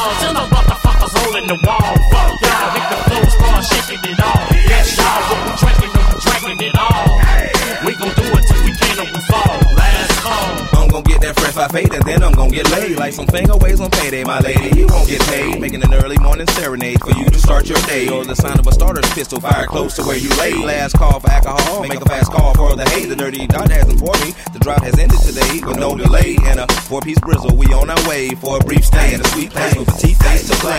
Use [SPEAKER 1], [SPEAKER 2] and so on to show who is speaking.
[SPEAKER 1] Till the motherfuckers holding the wall. Fuck y'all, make the flow start shaking it all. Yes, y'all, what we drinking it all. We gon' do it till we can't or we fall. Last call.
[SPEAKER 2] I'm gon' get that fresh 5-8 and then I'm gon' get laid. Like some fingerways on payday, my lady. You won't get paid. Making an early morning serenade for you to start your day. Or the sound of a starter's pistol fired close to where you lay. Last call for alcohol. Make a fast call for the hate. The dirty dot has informed me. The drought has ended today with no delay. And a 4-piece brizzle. We on our way for a brief stay in a sweet place with petite face to play.